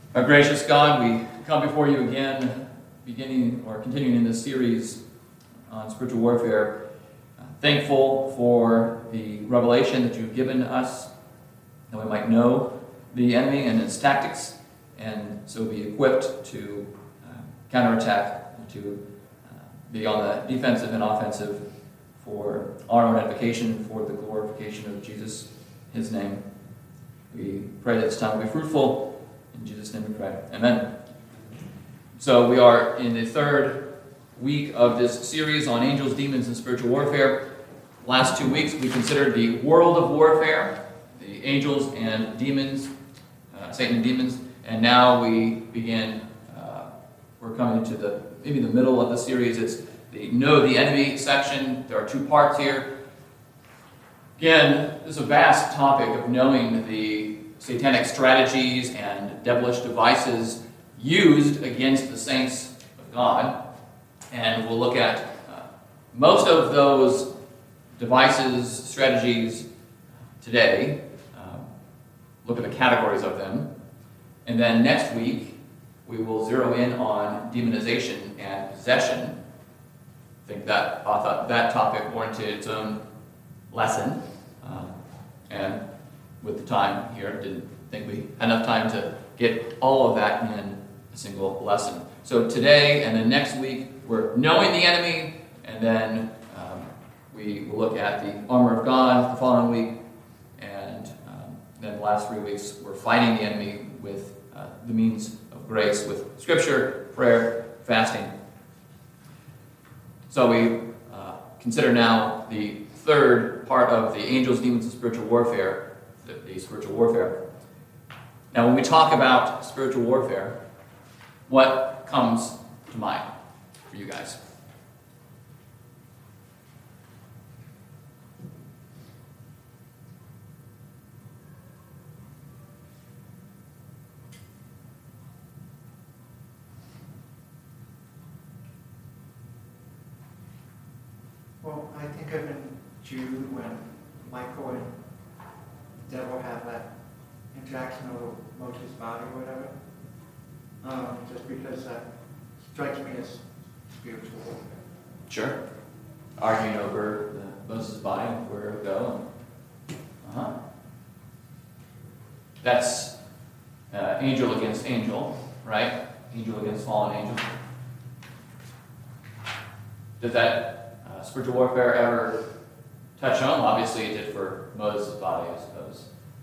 Our gracious God, we come before you again, continuing in this series on spiritual warfare. Thankful for the revelation that you've given us, that we might know the enemy and his tactics, and so be equipped to counterattack, to be on the defensive and offensive for our own edification, for the glorification of Jesus, his name. We pray that this time will be fruitful. In Jesus' name we pray. Amen. So we are in the third week of this series on angels, demons, and spiritual warfare. Last 2 weeks we considered the world of warfare, the angels and demons, Satan and demons, and now we begin, we're coming into maybe the middle of the series. It's the Know the Enemy section. There are 2 parts here. Again, this is a vast topic of knowing the satanic strategies and devilish devices used against the saints of God. And we'll look at most of those devices, strategies today, look at the categories of them. And then next week, we will zero in on demonization and possession. I thought that topic warranted its own lesson. And with the time here, didn't think we had enough time to get all of that in a single lesson. So today and then next week, we're knowing the enemy, and then we will look at the armor of God the following week, and then the last 3 weeks, we're fighting the enemy with the means of grace, with Scripture, prayer, fasting. So we consider now the third part of the angels, demons, and spiritual warfare, the spiritual warfare. Now, when we talk about spiritual warfare, what comes to mind for you guys? Well, I think of in Jude when Michael and the devil have that interaction over Moses' body or whatever. Just because that strikes me as spiritual warfare. Sure. Arguing over Moses' body and where to go. That's angel against angel, right? Angel against fallen angel. Did that spiritual warfare ever touch home? Obviously it did for Moses' body, I suppose.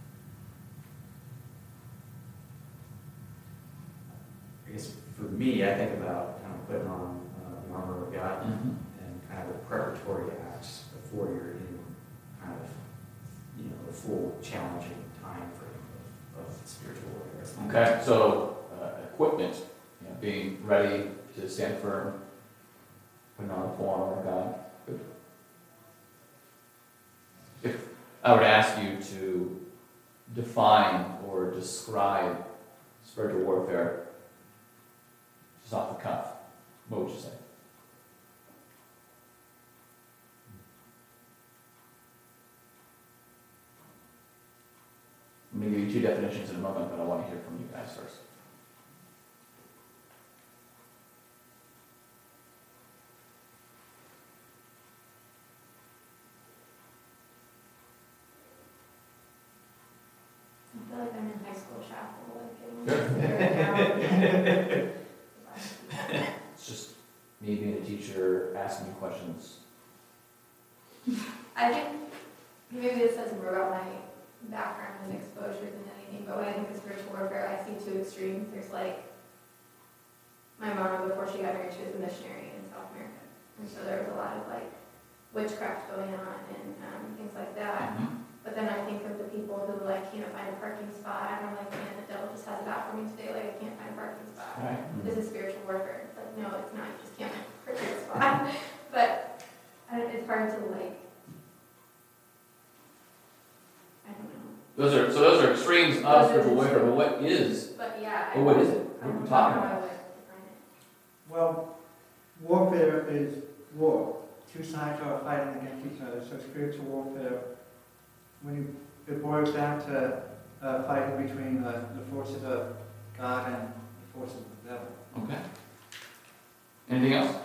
I guess for me, I think about kind of putting on the armor of God and kind of the preparatory acts before you're in kind of, the full challenging time frame of spiritual warfare. Okay, so equipment, being ready to stand firm, putting on the full armor of God. Good. If I were to ask you to define or describe spiritual warfare, just off the cuff, what would you say? I'm going to give you 2 definitions in a moment, but I want to hear from you guys first. I feel like I'm in high school chapel, getting It's just me being a teacher, asking you questions. I think maybe this says more about my background and exposure than anything, but when I think of spiritual warfare, I see 2 extremes. There's my mom, before she got married, she was a missionary in South America. And so there was a lot of witchcraft going on and things like that. But then I think of the people who can't find a parking spot, and I'm like, man, the devil just has it out for me today, I can't find a parking spot. Right. This is spiritual warfare. It's no, it's not, you just can't find a parking spot. But it's hard to I don't know. Those are extremes of spiritual warfare, but what is? But yeah. What is it? What are we talking about? Well, warfare is war. 2 sides are fighting against each other. So spiritual warfare, when it boils down to fighting between the forces of God and the forces of the devil. Okay. Anything else?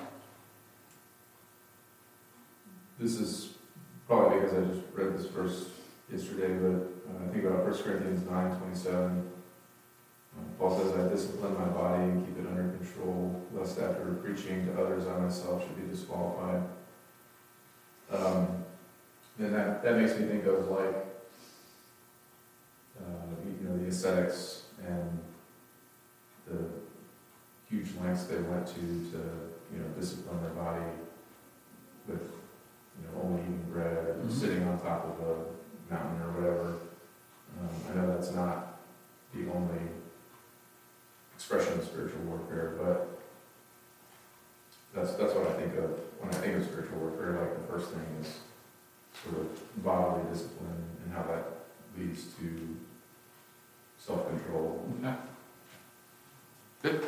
This is probably because I just read this verse yesterday, but I think about 1 Corinthians 9:27. Paul says, I discipline my body and keep it under control, lest after preaching to others I myself should be disqualified. And that makes me think of like, the ascetics and the huge lengths they went to discipline their body with, only eating bread or sitting on top of a mountain or whatever. I know that's not the only expression of spiritual warfare, but that's what I think of when I think of spiritual warfare. Like the first thing is sort of bodily discipline and how that leads to self-control. Okay. Good.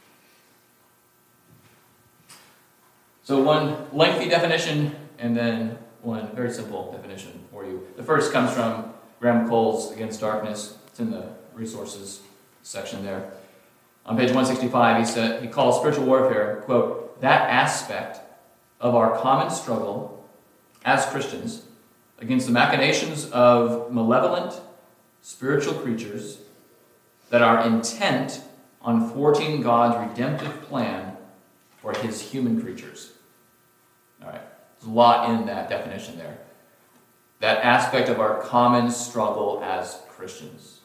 So one lengthy definition and then one very simple definition for you. The first comes from Graham Cole's Against Darkness. It's in the resources section there. On page 165, he calls spiritual warfare, quote, that aspect of our common struggle as Christians against the machinations of malevolent spiritual creatures that are intent on thwarting God's redemptive plan for his human creatures. All right, there's a lot in that definition there. That aspect of our common struggle as Christians.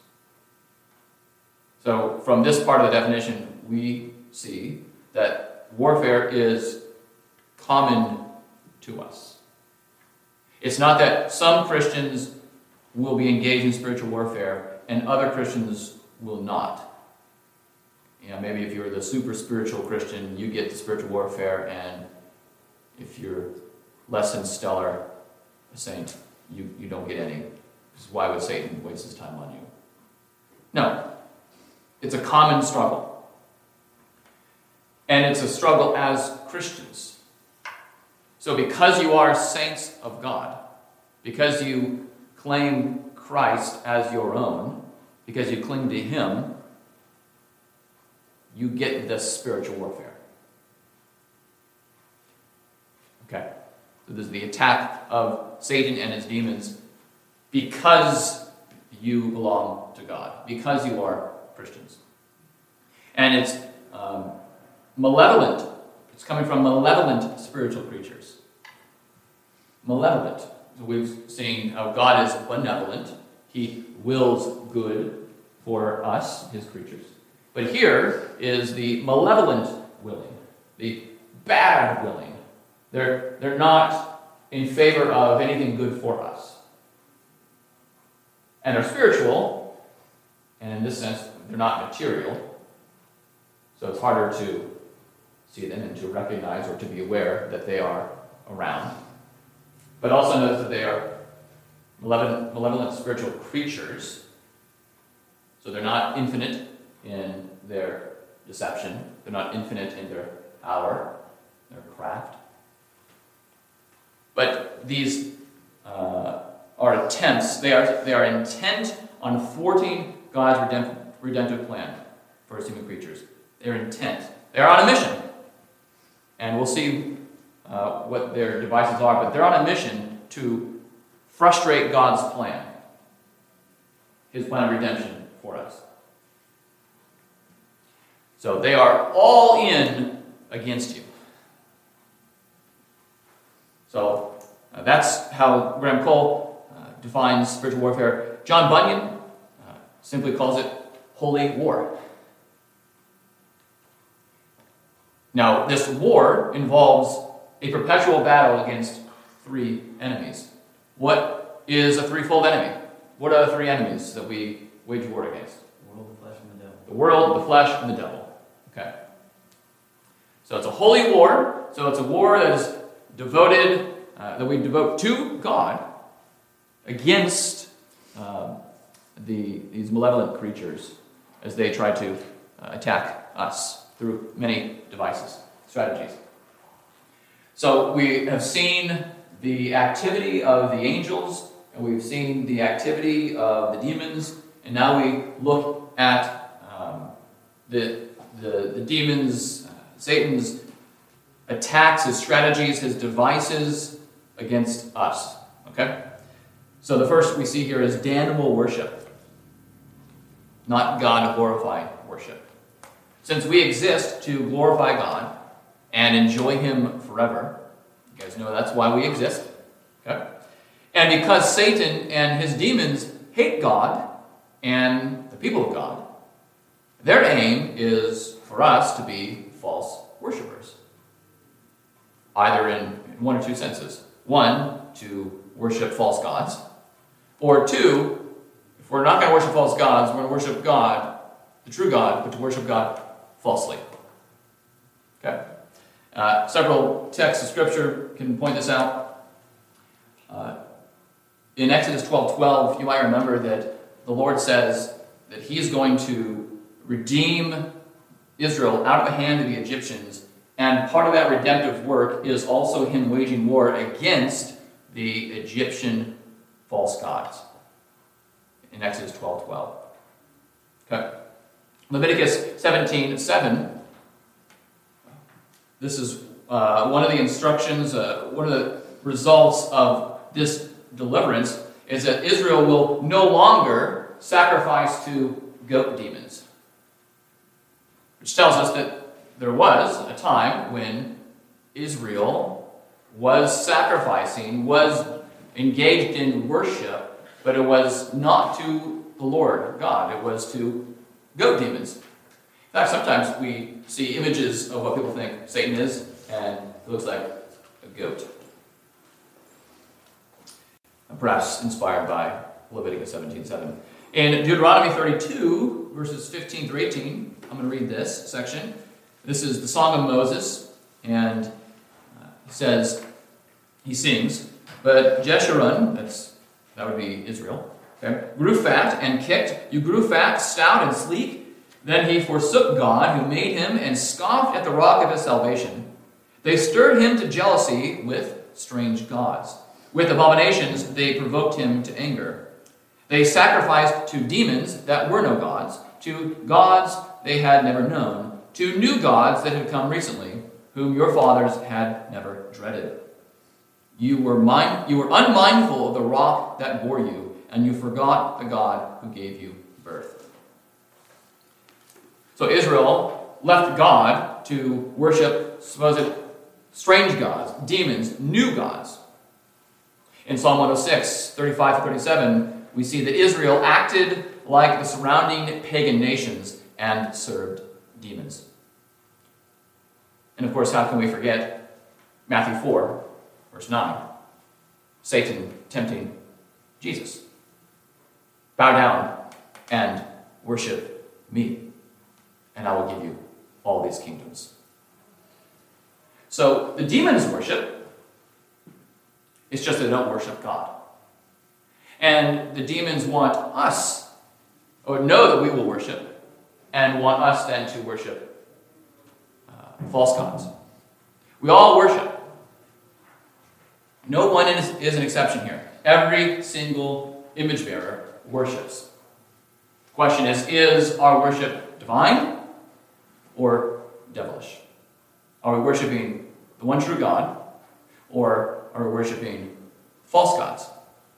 So from this part of the definition, we see that warfare is common to us. It's not that some Christians will be engaged in spiritual warfare and other Christians will not. Maybe if you're the super spiritual Christian, you get the spiritual warfare, and if you're less than stellar, a saint, you don't get any. Because why would Satan waste his time on you? No. It's a common struggle. And it's a struggle as Christians. So because you are saints of God, because you claim Christ as your own, because you cling to him, you get this spiritual warfare. Okay. So this is the attack of Satan and his demons because you belong to God, because you are Christians. And it's malevolent. It's coming from malevolent spiritual creatures. Malevolent. So we've seen how God is benevolent. He wills good for us, his creatures. But here is the malevolent willing, the bad willing. They're not in favor of anything good for us. And they're spiritual, and in this sense, they're not material. So it's harder to see them and to recognize or to be aware that they are around. But also notice that they are malevolent spiritual creatures. So they're not infinite in their deception. They're not infinite in their power, their craft. But these are attempts. They are intent on thwarting God's redemptive plan for his human creatures. They're intent. They're on a mission. And we'll see what their devices are, but they're on a mission to frustrate God's plan, his plan of redemption for us. So they are all in against you. So that's how Graham Cole defines spiritual warfare. John Bunyan simply calls it holy war. Now, this war involves a perpetual battle against three enemies. What is a threefold enemy? What are the three enemies that we wage war against? The world, the flesh, and the devil. The world, the flesh, and the devil. Okay. So it's a holy war. So it's a war that is devoted, that we devote to God against these malevolent creatures as they try to attack us through many devices, strategies. So we have seen the activity of the angels, and we've seen the activity of the demons, and now we look at the demons, Satan's attacks, his strategies, his devices against us. Okay? So the first we see here is damnable worship, not God-glorifying worship. Since we exist to glorify God and enjoy Him forever, you guys know that's why we exist. Okay? And because Satan and his demons hate God and the people of God, their aim is for us to be false worshipers. Either in one or two senses. One, to worship false gods. Or two, if we're not going to worship false gods, we're going to worship God, the true God, but to worship God falsely. Okay? Several texts of Scripture can point this out. In Exodus 12:12, you might remember that the Lord says that He is going to redeem Israel out of the hand of the Egyptians, and part of that redemptive work is also Him waging war against the Egyptian false gods. In Exodus 12:12. Okay. Leviticus 17:7. This is one of the instructions, one of the results of this deliverance is that Israel will no longer sacrifice to goat demons. Which tells us that there was a time when Israel was sacrificing, was engaged in worship, but it was not to the Lord God, it was to goat demons. In fact, sometimes we see images of what people think Satan is, and it looks like a goat. Perhaps inspired by Leviticus 17:7. In Deuteronomy 32, verses 15 through 18, I'm going to read this section. This is the Song of Moses, and he sings, but Jeshurun, that would be Israel, okay, grew fat and kicked. You grew fat, stout, and sleek. Then he forsook God, who made him, and scoffed at the rock of his salvation. They stirred him to jealousy with strange gods. With abominations they provoked him to anger. They sacrificed to demons that were no gods, to gods they had never known, to new gods that had come recently, whom your fathers had never dreaded. You were unmindful of the rock that bore you, and you forgot the God who gave you birth. So Israel left God to worship supposed strange gods, demons, new gods. In Psalm 106, 35-37, we see that Israel acted like the surrounding pagan nations and served demons. And of course, how can we forget Matthew 4, verse 9? Satan tempting Jesus. Bow down and worship me, and I will give you all these kingdoms. So the demons worship. It's just they don't worship God. And the demons want us, or know that we will worship, and want us then to worship false gods. We all worship. No one is an exception here. Every single image bearer worships. The question is our worship divine or devilish? Are we worshiping the one true God, or are we worshiping false gods?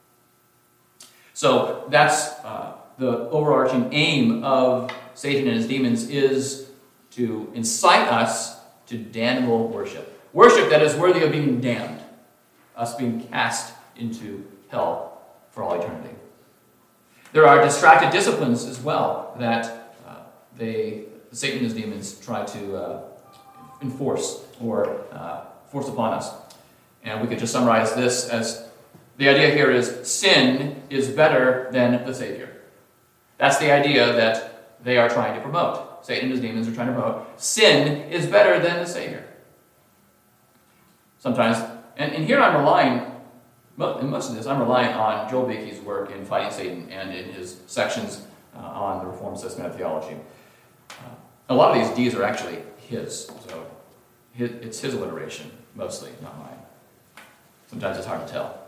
So that's the overarching aim of Satan and his demons, is to incite us to damnable worship. Worship that is worthy of being damned, us being cast into hell for all eternity. There are distracted disciplines as well that Satan and his demons try to enforce or force upon us. And we could just summarize this as the idea here is sin is better than the Savior. That's the idea that they are trying to promote. Satan and his demons are trying to promote. Sin is better than the Savior. Sometimes, and here I'm relying, in most of this, I'm relying on Joel Beke's work in Fighting Satan and in his sections on the Reformed systematic theology. A lot of these D's are actually his, so it's his alliteration, mostly, not mine. Sometimes it's hard to tell.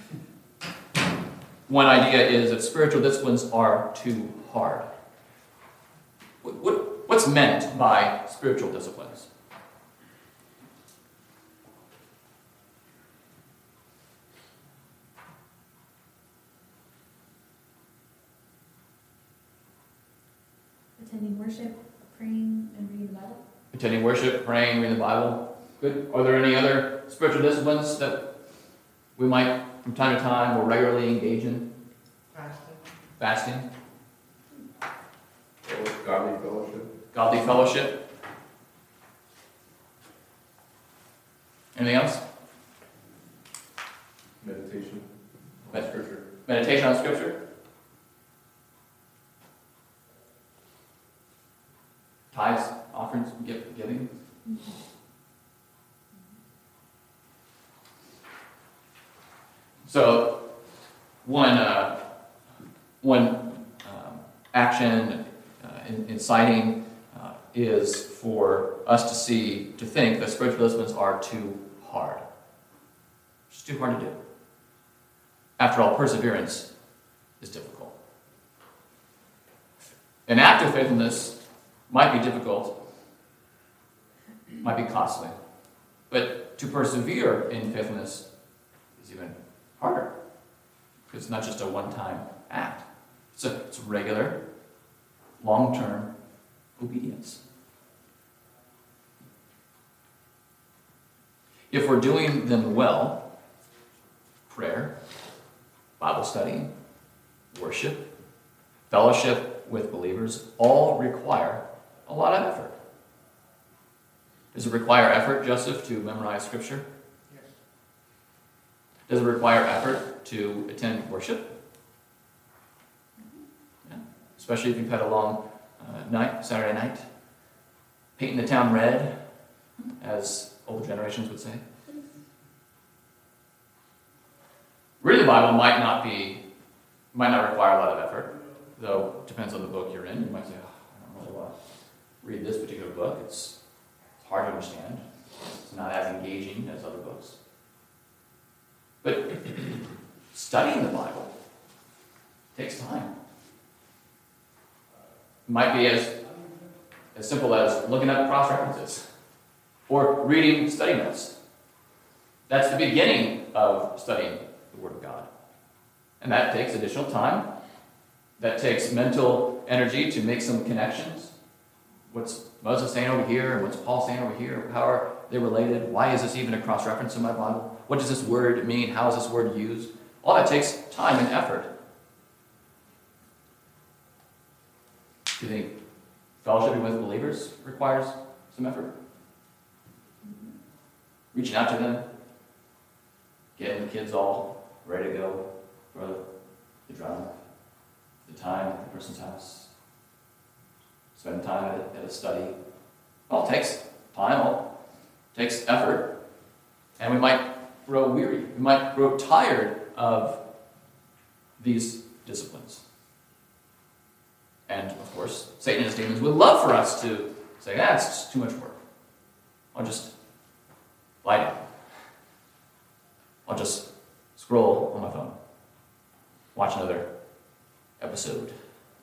One idea is that spiritual disciplines are too hard. What's what's meant by spiritual disciplines. Attending worship, praying, and reading the Bible. Attending worship, praying, reading the Bible. Good. Are there any other spiritual disciplines that we might, from time to time, more regularly engage in? Fasting. Fasting, Godly fellowship. godly fellowship. Anything else? Meditation on scripture. Meditation on Scripture. Tithes, offerings, giving. So, one action in citing is for us to think that spiritual disciplines are too hard. It's too hard to do. After all, perseverance is difficult. An act of faithfulness might be difficult, might be costly, but to persevere in faithfulness is even harder, because it's not just a one-time act. It's regular, long-term obedience. If we're doing them well, prayer, Bible study, worship, fellowship with believers all require a lot of effort. Does it require effort, Joseph, to memorize Scripture? Yes. Does it require effort to attend worship? Yeah. Especially if you've had a long night, Saturday night, painting the town red, as old generations would say. Reading the Bible might not require a lot of effort, though it depends on the book you're in. You might say, I don't really want to read this particular book. It's hard to understand. It's not as engaging as other books. But studying the Bible takes time. It might be as simple as looking up cross-references or reading study notes. That's the beginning of studying the Word of God. And that takes additional time. That takes mental energy to make some connections. What's Moses saying over here, and what's Paul saying over here? How are they related? Why is this even a cross-reference in my Bible? What does this word mean? How is this word used? All that takes time and effort. Do you think fellowshipping with believers requires some effort? Reaching out to them, getting the kids all ready to go for the drive, the time at the person's house, spend time at a study. It all takes time, all takes effort, and we might grow weary. We might grow tired of these disciplines. And, of course, Satan and his demons would love for us to say, it's just too much work. I'll just lie down. I'll just scroll on my phone. Watch another episode.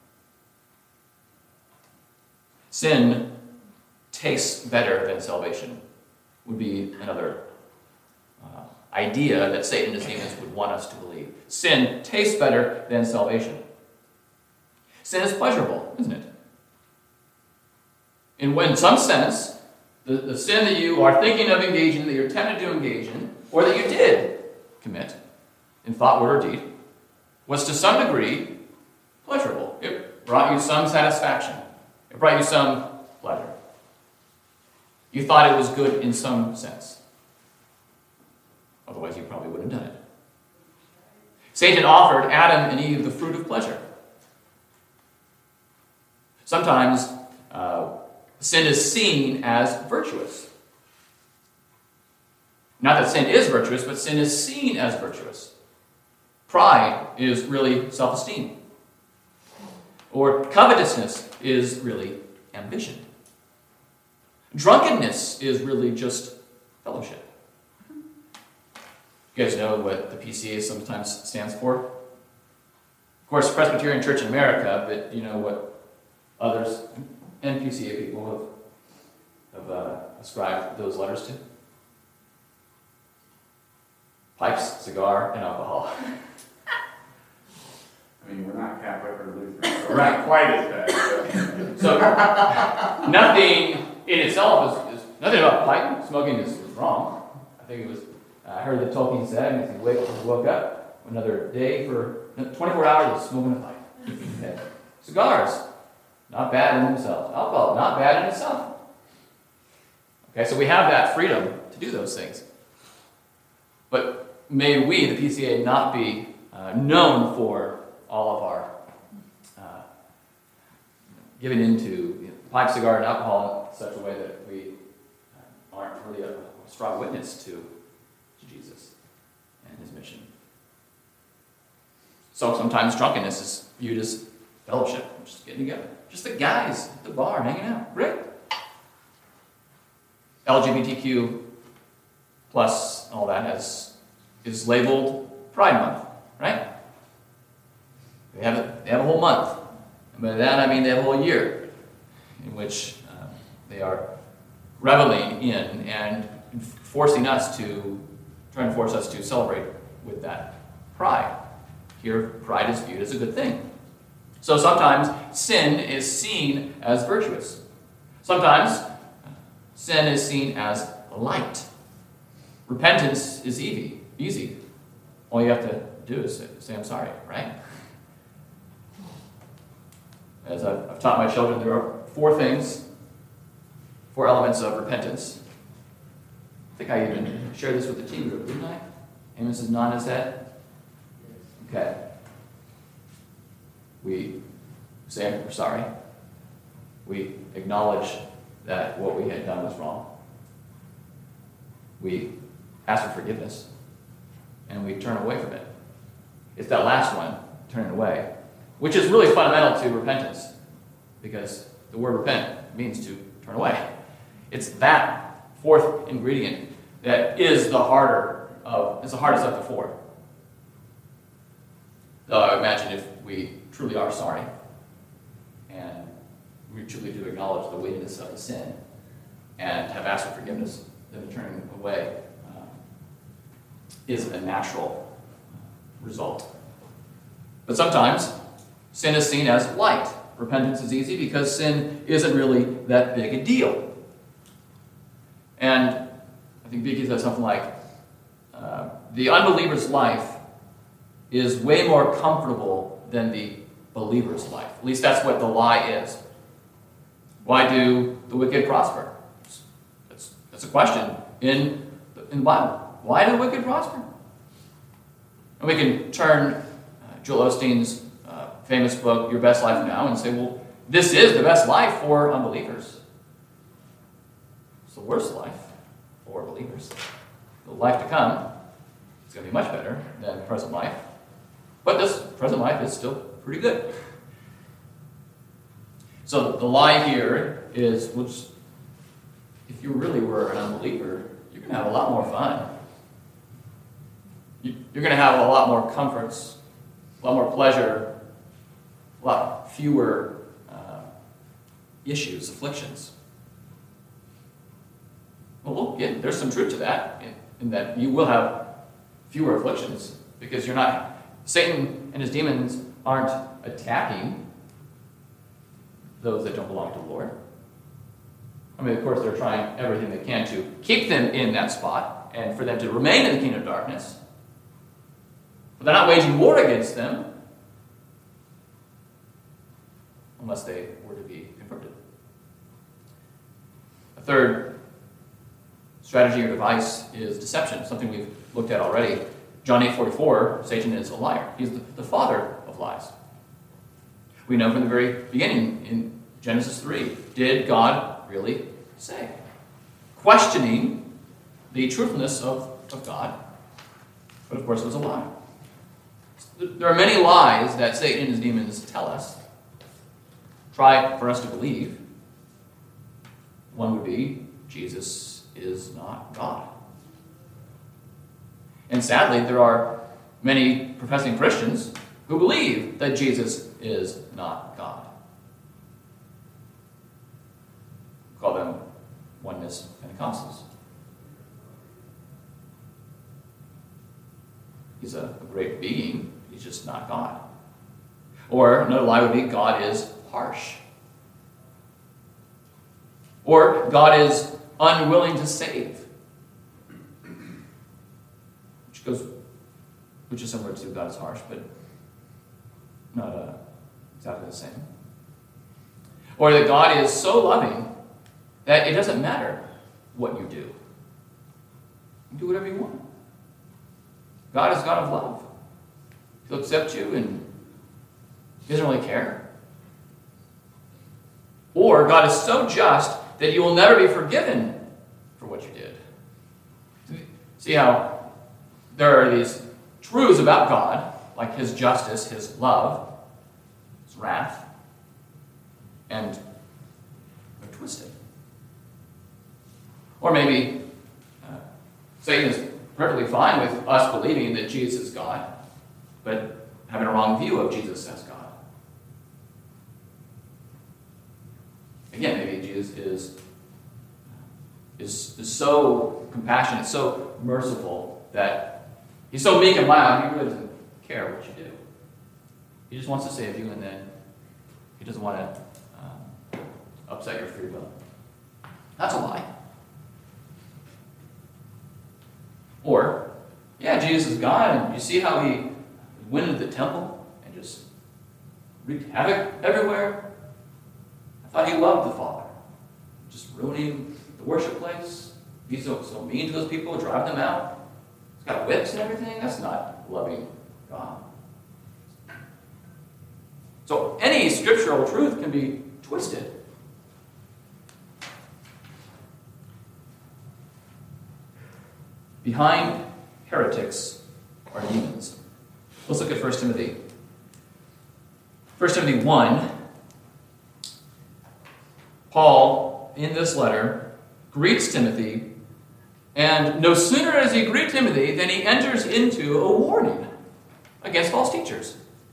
Sin tastes better than salvation would be another idea that Satan and his demons would want us to believe. Sin tastes better than salvation. Sin is pleasurable, isn't it? In some sense, the sin that you are thinking of engaging, that you're tempted to engage in, or that you did commit in thought, word, or deed, was to some degree pleasurable. It brought you some satisfaction. It brought you some pleasure. You thought it was good in some sense. Otherwise, you probably wouldn't have done it. Satan offered Adam and Eve the fruit of pleasure. Sometimes sin is seen as virtuous. Not that sin is virtuous, but sin is seen as virtuous. Pride is really self-esteem. Or covetousness is really ambition. Drunkenness is really just fellowship. You guys know what the PCA sometimes stands for? Of course, Presbyterian Church in America, but you know what others, and PCA people have ascribed those letters to? Pipes, cigar, and alcohol. I mean, we're not Catholic or Lutheran, so we're Right. not quite as bad. But So, nothing in itself is nothing about pipe smoking is wrong. I think it was, I heard that Tolkien said, as he woke up, another day for 24 hours of smoking a pipe. Okay. Cigars, not bad in themselves. Alcohol, not bad in itself. Okay, so we have that freedom to do those things. But may we, the PCA, not be known for all of our giving into pipe, cigar, and alcohol in such a way that we aren't really a strong witness to Jesus and his mission. So sometimes drunkenness is viewed as fellowship, just getting together. Just the guys at the bar hanging out. Great. LGBTQ plus all that is labeled Pride Month, right? They have a whole month. And by that I mean they have a whole year in which they are reveling in and trying to force us to celebrate with that pride. Here, pride is viewed as a good thing. So sometimes sin is seen as virtuous. Sometimes sin is seen as light. Repentance is easy. All you have to do is say I'm sorry, right? As I've taught my children, there are four elements of repentance. I think I even shared this with the team group, didn't I? Amos is nodding his head. Okay. We say we're sorry. We acknowledge that what we had done was wrong. We ask for forgiveness. And we turn away from it. It's that last one, turning away, which is really fundamental to repentance. Because the word repent means to turn away. It's that fourth ingredient that is the hardest of the four. Though I imagine if we truly are sorry, and we truly do acknowledge the weightiness of the sin, and have asked for forgiveness, then the turning away is a natural result. But sometimes sin is seen as light. Repentance is easy because sin isn't really that big a deal. And I think Beeke says something like, the unbeliever's life is way more comfortable than the believer's life. At least that's what the lie is. Why do the wicked prosper? That's a question in the Bible. Why do the wicked prosper? And we can turn Joel Osteen's famous book, Your Best Life Now, and say, well, this is the best life for unbelievers. It's the worst life for believers. The life to come is going to be much better than the present life. But this present life is still pretty good. So the lie here is, if you really were an unbeliever, you're going to have a lot more fun. You're going to have a lot more comforts, a lot more pleasure, a lot fewer issues, afflictions. Well, yeah, there's some truth to that, in that you will have fewer afflictions, because Satan and his demons aren't attacking those that don't belong to the Lord. I mean, of course, they're trying everything they can to keep them in that spot and for them to remain in the kingdom of darkness. But they're not waging war against them unless they were to be converted. A third strategy or device is deception, something we've looked at already. John 8:44, Satan is a liar. He's the father of lies. We know from the very beginning in Genesis 3, did God really say? Questioning the truthfulness of God, but of course it was a lie. There are many lies that Satan and his demons tell us, try for us to believe. One would be, Jesus is not God. And sadly, there are many professing Christians who believe that Jesus is not God. as Pentecostals. He's a great being, he's just not God. Or another lie would be God is harsh. Or God is unwilling to save. Which is similar to God is harsh, but not exactly the same. Or that God is so loving that it doesn't matter what you do. You do whatever you want. God is God of love. He'll accept you and he doesn't really care. Or God is so just that you will never be forgiven for what you did. See how there are these truths about God, like his justice, his love, his wrath, and they're twisted. Or maybe Satan is perfectly fine with us believing that Jesus is God, but having a wrong view of Jesus as God. Again, maybe Jesus is so compassionate, so merciful, that he's so meek and mild, he really doesn't care what you do. He just wants to save you, and then he doesn't want to upset your free will. That's a lie. Or, yeah, Jesus is God, and you see how he went into the temple and just wreaked havoc everywhere? I thought he loved the Father. Just ruining the worship place. He's so mean to those people, drive them out. He's got whips and everything. That's not loving God. So any scriptural truth can be twisted. Behind heretics are demons. Let's look at 1 Timothy. 1 Timothy 1, Paul, in this letter, greets Timothy, and no sooner does he greet Timothy than he enters into a warning against false teachers.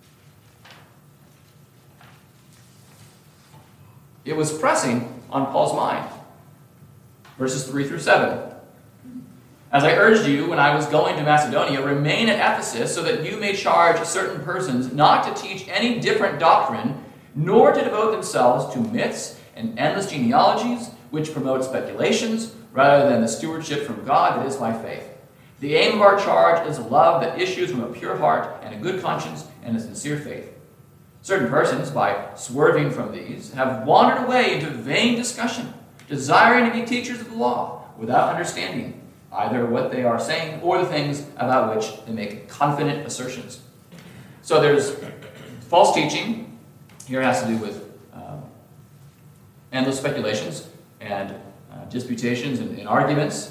It was pressing on Paul's mind. Verses 3 through 7. As I urged you when I was going to Macedonia, remain at Ephesus so that you may charge certain persons not to teach any different doctrine, nor to devote themselves to myths and endless genealogies, which promote speculations, rather than the stewardship from God that is by faith. The aim of our charge is love that issues from a pure heart and a good conscience and a sincere faith. Certain persons, by swerving from these, have wandered away into vain discussion, desiring to be teachers of the law, without understanding either what they are saying or the things about which they make confident assertions. So there's false teaching. Here has to do with endless speculations and disputations and arguments.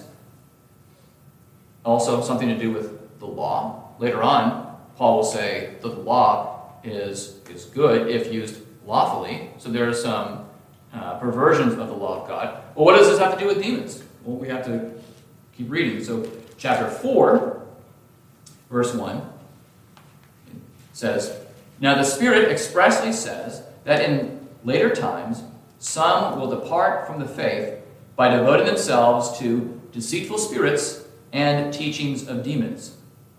Also something to do with the law. Later on, Paul will say that the law is good if used lawfully. So there are some perversions of the law of God. Well, what does this have to do with demons? Well, we have to keep reading. So chapter 4, verse 1 says, "Now the Spirit expressly says that in later times some will depart from the faith by devoting themselves to deceitful spirits and teachings of demons."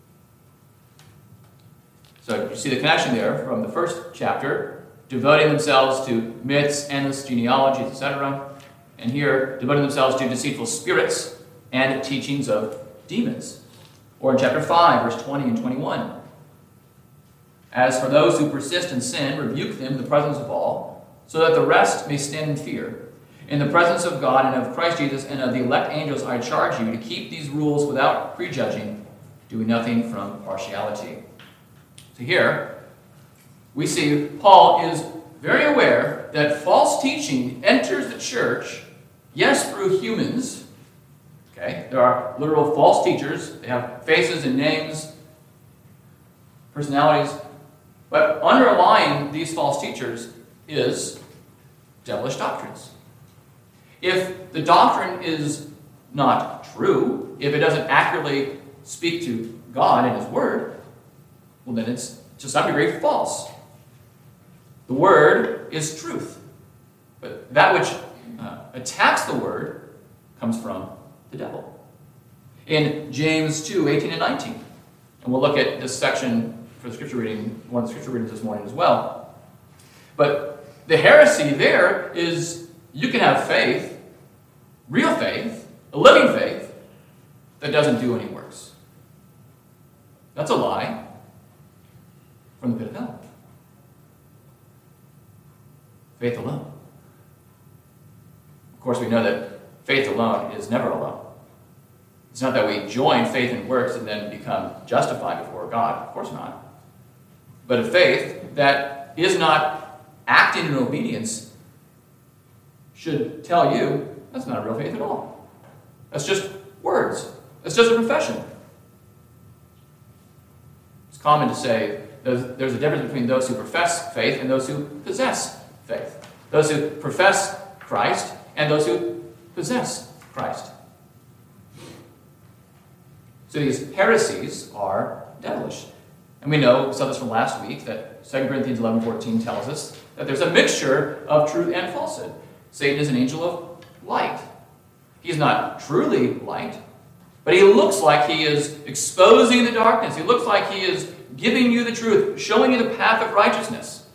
So you see the connection there from the first chapter, devoting themselves to myths, endless genealogies, etc. And here, devoting themselves to deceitful spirits and teachings of demons. Or in chapter 5, verse 20 and 21. "As for those who persist in sin, rebuke them in the presence of all, so that the rest may stand in fear. In the presence of God and of Christ Jesus and of the elect angels, I charge you to keep these rules without prejudging, doing nothing from partiality." So here, we see Paul is very aware that false teaching enters the church, yes, through humans. Okay, there are literal false teachers. They have faces and names, personalities. But underlying these false teachers is devilish doctrines. If the doctrine is not true, if it doesn't accurately speak to God and His Word, well, then it's to some degree false. The Word is truth. But that which attacks the Word comes from the devil. In James 2, 18 and 19, and we'll look at this section for the scripture reading, one of the scripture readings this morning as well. But the heresy there is you can have faith, real faith, a living faith, that doesn't do any works. That's a lie from the pit of hell. Faith alone. Of course, we know that faith alone is never alone. It's not that we join faith and works and then become justified before God. Of course not. But a faith that is not acting in obedience should tell you that's not a real faith at all. That's just words. That's just a profession. It's common to say there's a difference between those who profess faith and those who possess faith. Those who profess Christ and those who possess Christ. So these heresies are devilish. And we know, we saw this from last week, that 2 Corinthians 11:14 tells us that there's a mixture of truth and falsehood. Satan is an angel of light. He's not truly light, but he looks like he is exposing the darkness. He looks like he is giving you the truth, showing you the path of righteousness.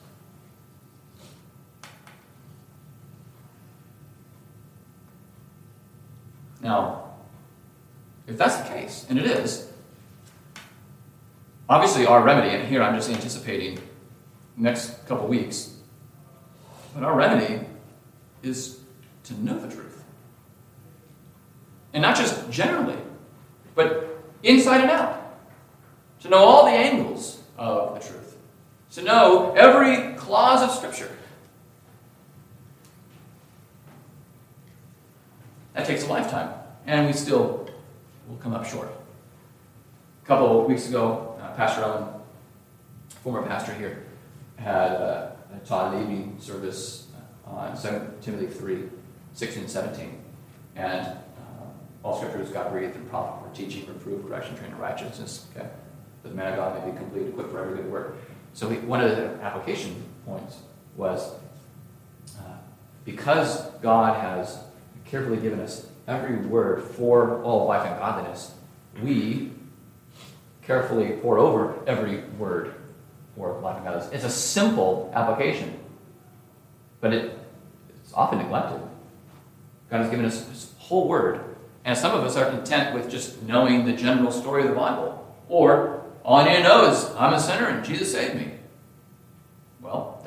Now, if that's the case, and it is, obviously our remedy, and here I'm just anticipating next couple weeks, but our remedy is to know the truth. And not just generally, but inside and out. To know all the angles of the truth. To know every clause of Scripture. That takes a lifetime, and we still will come up short. A couple of weeks ago, Pastor Owen, former pastor here, had taught an evening service on 2 Timothy 3, 16 and 17. And all Scripture is God-breathed and profitable for teaching, reproof, correction, training, in righteousness. Okay? That the man of God may be complete, equipped for every good work. So one of the application points was because God has carefully given us every word for all life and godliness, we carefully pour over every word for life and godliness. It's a simple application, but it's often neglected. God has given us His whole word, and some of us are content with just knowing the general story of the Bible, or all I need to know is I'm a sinner and Jesus saved me. Well,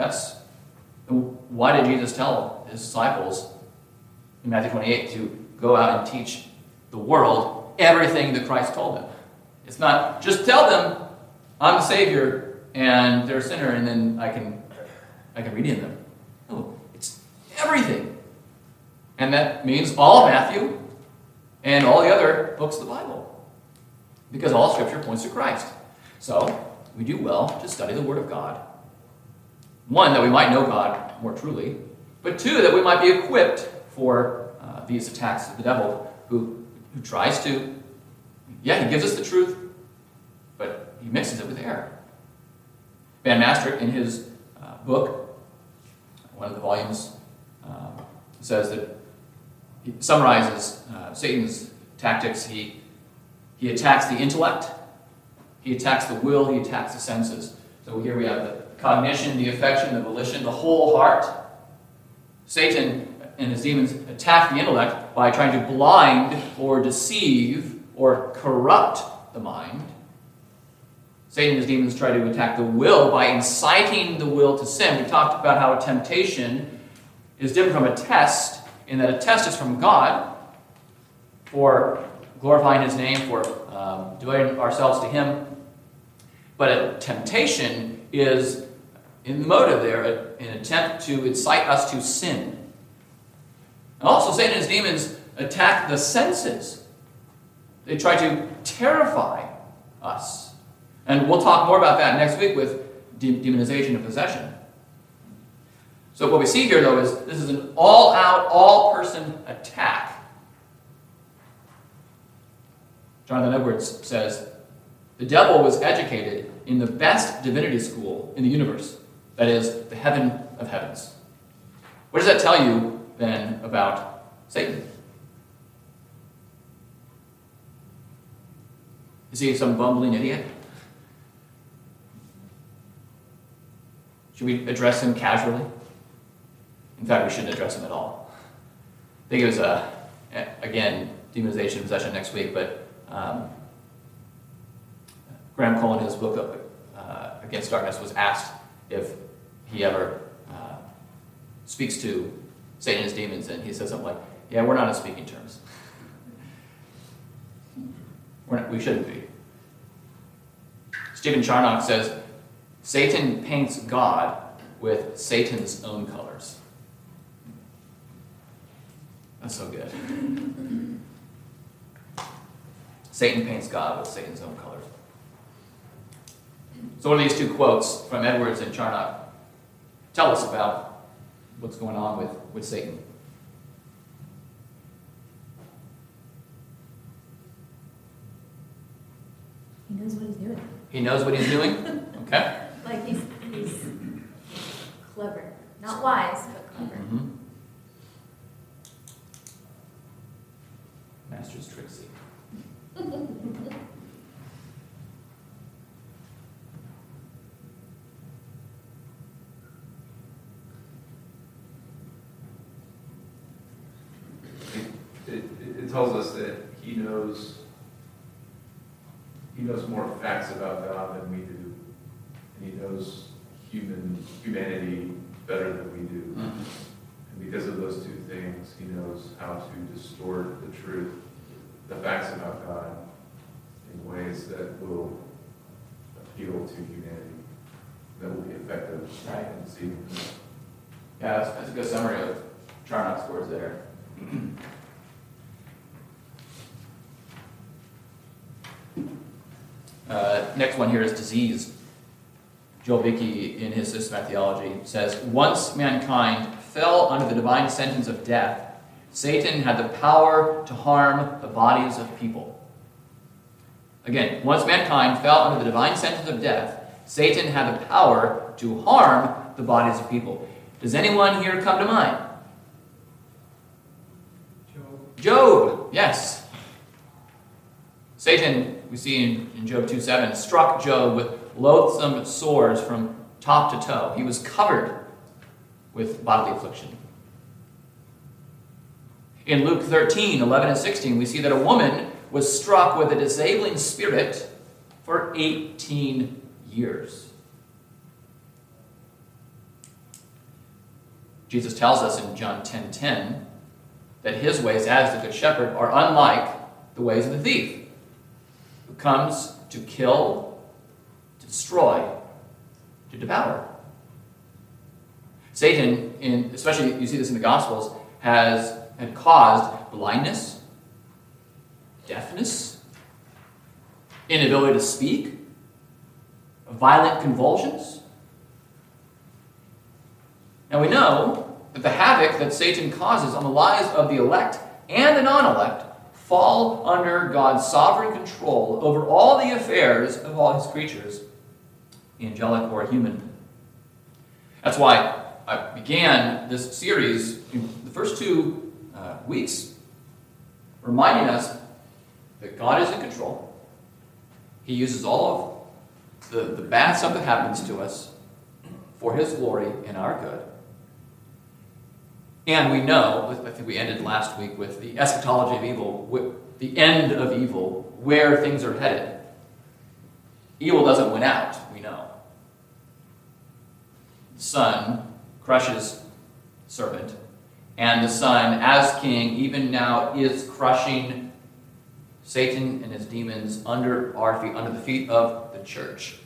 why did Jesus tell His disciples in Matthew 28 to go out and teach the world everything that Christ told them? It's not just tell them I'm the Savior and they're a sinner and then I can redeem them. No, it's everything. And that means all of Matthew and all the other books of the Bible. Because all Scripture points to Christ. So, we do well to study the Word of God. One, that we might know God more truly. But two, that we might be equipped for these attacks of the devil who tries to, he gives us the truth, but he mixes it with error. Van Mastricht, in his book, one of the volumes, says that he summarizes Satan's tactics. He attacks the intellect, he attacks the will, he attacks the senses. So here we have the cognition, the affection, the volition, the whole heart. Satan and his demons attack the intellect by trying to blind or deceive or corrupt the mind. Satan and his demons try to attack the will by inciting the will to sin. We talked about how a temptation is different from a test, in that a test is from God for glorifying His name, for devoting ourselves to Him. But a temptation is, in the motive there, an attempt to incite us to sin. And also, Satan and his demons attack the senses. They try to terrify us. And we'll talk more about that next week with demonization and possession. So what we see here, though, is this is an all-out, all-person attack. Jonathan Edwards says, the devil was educated in the best divinity school in the universe, that is, the heaven of heavens. What does that tell you, then, about Satan? Is he some bumbling idiot? Should we address him casually? In fact, we shouldn't address him at all. I think it was, again, demonization and possession next week, but Graham Cole in his book Against Darkness was asked if he ever speaks to Satan and his demons, and he said something like, yeah, we're not on speaking terms. We shouldn't be. Stephen Charnock says, Satan paints God with Satan's own colors. That's so good. Satan paints God with Satan's own colors. So what do these two quotes from Edwards and Charnock tell us about what's going on with Satan? He knows what he's doing. He knows what he's doing? Okay. Like he's clever. Not wise, but clever. Mm-hmm. Master's Trixie. It tells us that he knows more facts about God than we do, and he knows humanity better than we do. Mm-hmm. And because of those two things, he knows how to distort the truth, the facts about God, in ways that will appeal to humanity, that will be effective Right. in deceiving them. Yeah, that's a good summary of Charnock's words there. Next one here is disease. Joel Bickey, in his Systematic Theology, says, once mankind fell under the divine sentence of death, Satan had the power to harm the bodies of people. Again, once mankind fell under the divine sentence of death, Satan had the power to harm the bodies of people. Does anyone here come to mind? Job, yes. Satan, we see in Job 2:7, struck Job with loathsome sores from top to toe. He was covered with bodily affliction. In Luke 13:11 and 16, we see that a woman was struck with a disabling spirit for 18 years. Jesus tells us in John 10:10 that his ways as the good shepherd are unlike the ways of the thief, who comes to kill, to destroy, to devour. Satan, especially you see this in the Gospels, had caused blindness, deafness, inability to speak, violent convulsions. Now we know that the havoc that Satan causes on the lives of the elect and the non-elect fall under God's sovereign control over all the affairs of all his creatures, angelic or human. That's why I began this series in the first 2 weeks reminding us that God is in control. He uses all of the bad stuff that happens to us for his glory and our good. And we know, I think we ended last week with the eschatology of evil, with the end of evil, where things are headed. Evil doesn't win out, we know. The Son crushes the serpent, and the Son, as king, even now is crushing Satan and his demons under our feet, under the feet of the church.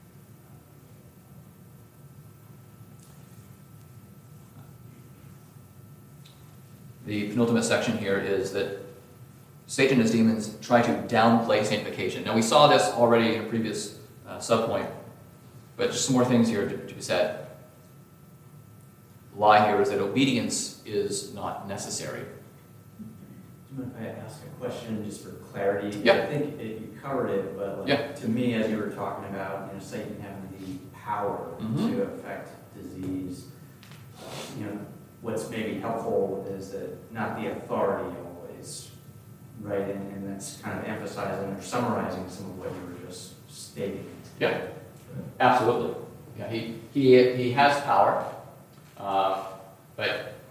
The penultimate section here is that Satan and his demons try to downplay sanctification. Now, we saw this already in a previous subpoint, but just some more things here to be said. The lie here is that obedience is not necessary. Do you mind if I ask a question just for clarity? Yeah. I think you covered it, but to me, as you were talking about, Satan having the power to affect disease, what's maybe helpful is that not the authority always, right? And that's kind of emphasizing or summarizing some of what you were just stating. Yeah, absolutely. Yeah, he has power, but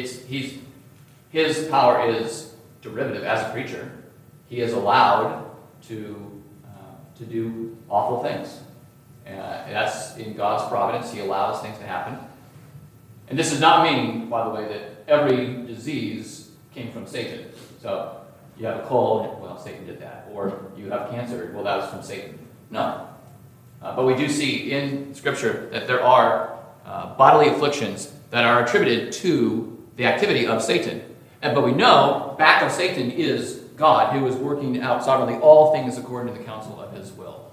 his power is derivative as a creature. He is allowed to do awful things. That's in God's providence. He allows things to happen. And this does not mean, by the way, that every disease came from Satan. So you have a cold, well, Satan did that. Or you have cancer, well, that was from Satan. No. But we do see in Scripture that there are bodily afflictions that are attributed to the activity of Satan. But we know back of Satan is God, who is working out sovereignly all things according to the counsel of his will.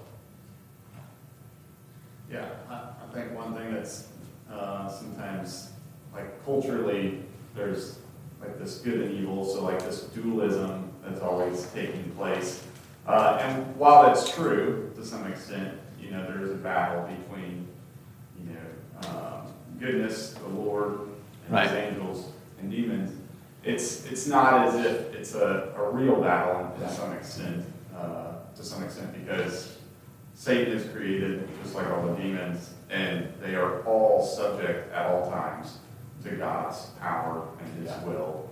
Yeah, I think one thing that's sometimes, like culturally, there's like this good and evil, so like this dualism that's always taking place. And while that's true to some extent, you know, there is a battle between, you know, goodness, the Lord, and Right. his angels, and demons. It's not as if it's a real battle to some extent, because Satan is created just like all the demons, and they are all subject at all times to God's power and his will.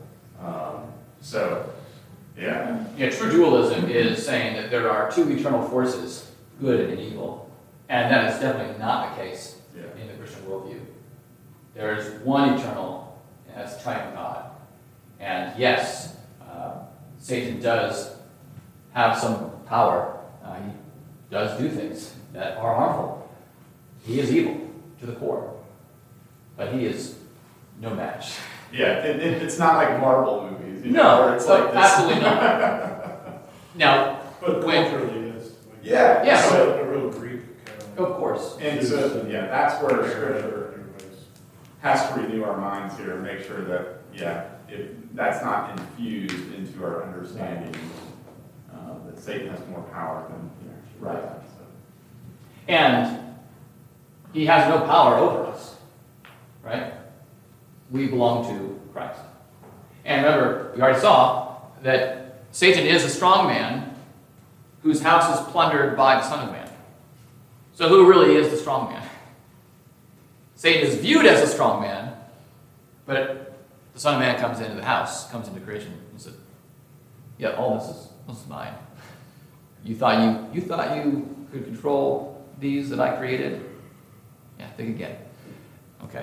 Yeah, true dualism is saying that there are two eternal forces, good and evil. And that is definitely not the case in the Christian worldview. There is one eternal, and that's triune God. And yes, Satan does have some power. He does do things that are harmful. He is evil to the core. But he is no match. Yeah, it's not like Marvel movies. You No, know, where it's like this. absolutely not. Now, But culturally, yes. Yeah. Yeah. So, A real Greek kind of. of course. and so, yeah, that's where Scripture Everybody's- has to renew our minds here and make sure that, that's not infused into our understanding that Satan has more power than he actually Right. does. So. And he has no power over us, right? We belong to Christ. And remember, we already saw that Satan is a strong man whose house is plundered by the Son of Man. So who really is the strong man? Satan is viewed as a strong man, but the Son of Man comes into the house, comes into creation, and says, "Yeah, all this is mine. You thought you could control these that I created? Yeah, think again." Okay.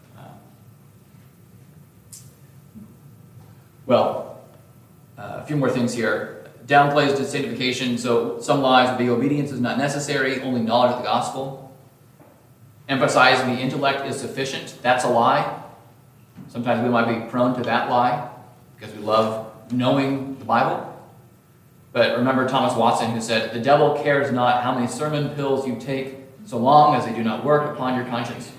A few more things here. Downplays to sanctification. So some lies would be obedience is not necessary, only knowledge of the gospel. Emphasizing the intellect is sufficient. That's a lie. Sometimes we might be prone to that lie because we love knowing the Bible. But remember Thomas Watson, who said, "The devil cares not how many sermon pills you take, so long as they do not work upon your conscience."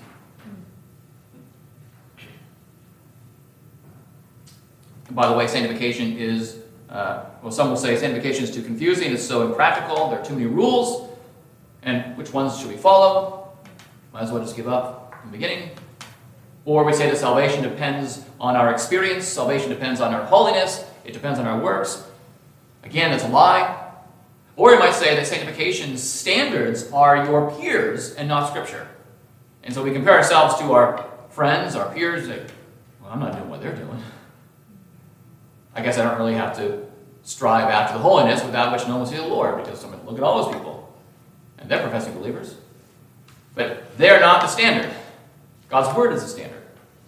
And by the way, sanctification is, some will say sanctification is too confusing, it's so impractical, there are too many rules, and which ones should we follow? Might as well just give up in the beginning. Or we say that salvation depends on our experience, salvation depends on our holiness, it depends on our works. Again, that's a lie. Or you might say that sanctification standards are your peers and not Scripture. And so we compare ourselves to our friends, our peers, well, I'm not doing what they're doing. I guess I don't really have to strive after the holiness without which no one will see the Lord, because look at all those people. And they're professing believers. But they're not the standard. God's Word is the standard.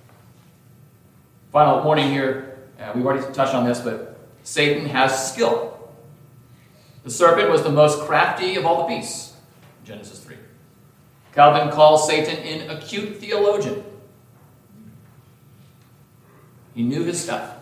Final warning here, we've already touched on this, but Satan has skill. The serpent was the most crafty of all the beasts, Genesis 3. Calvin calls Satan an acute theologian. He knew his stuff.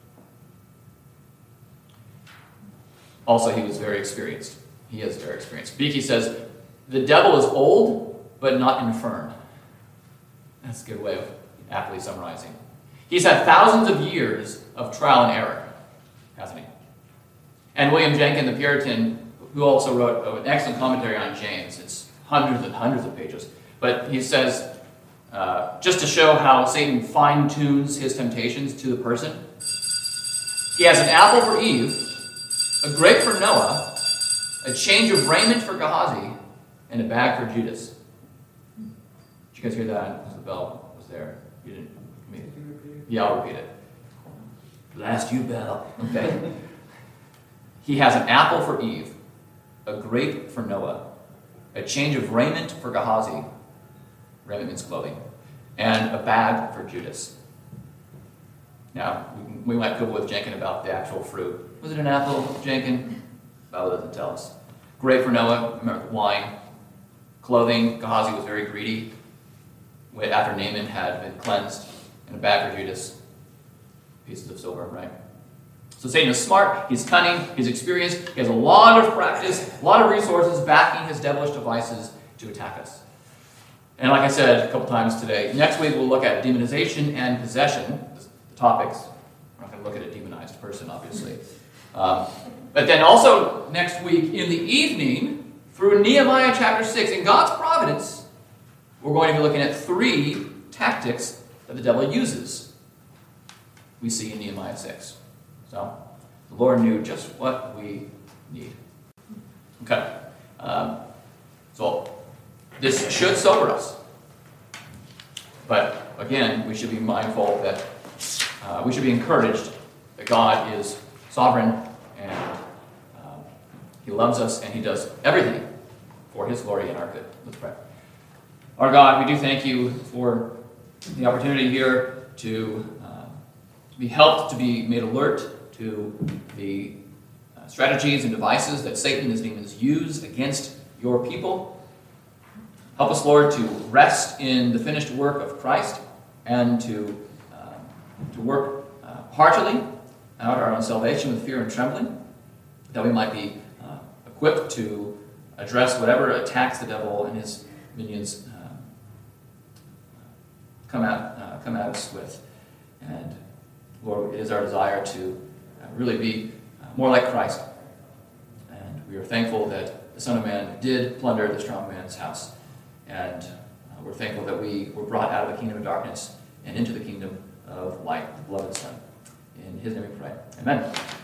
Also, he was very experienced. He is very experienced. Beeke says, "The devil is old, but not infirm." That's a good way of aptly summarizing. He's had thousands of years of trial and error, hasn't he? And William Jenkin, the Puritan, who also wrote an excellent commentary on James, it's hundreds and hundreds of pages, but he says, just to show how Satan fine-tunes his temptations to the person, he has an apple for Eve, a grape for Noah, a change of raiment for Gehazi, and a bag for Judas. Did you guys hear that? Because the bell was there. You didn't. Yeah, I'll repeat it. Blast you, bell. Okay. He has an apple for Eve, a grape for Noah, a change of raiment for Gehazi. Raiment means clothing. And a bag for Judas. Now, we might quibble with Jenkin about the actual fruit. Was it an apple, Jenkin? The Bible doesn't tell us. Grape for Noah, remember the wine. Clothing, Gehazi was very greedy after Naaman had been cleansed. And a bag for Judas, pieces of silver, right? So Satan is smart, he's cunning, he's experienced, he has a lot of practice, a lot of resources backing his devilish devices to attack us. And like I said a couple times today, next week we'll look at demonization and possession, the topics. We're not going to look at a demonized person, obviously. But then also next week in the evening, through Nehemiah chapter 6, in God's providence, we're going to be looking at 3 tactics that the devil uses. We see in Nehemiah 6. So, the Lord knew just what we need. Okay. So, this should sober us. But, again, we should be mindful that we should be encouraged that God is sovereign and He loves us and He does everything for His glory and our good. Let's pray. Our God, we do thank You for the opportunity here to be helped, to be made alert to the strategies and devices that Satan and his demons use against Your people. Help us, Lord, to rest in the finished work of Christ and to work heartily out our own salvation with fear and trembling, that we might be equipped to address whatever attacks the devil and his minions come at us with. And Lord, it is our desire to really be more like Christ. And we are thankful that the Son of Man did plunder the strong man's house. And we're thankful that we were brought out of the kingdom of darkness and into the kingdom of light, the beloved Son. In His name we pray. Amen.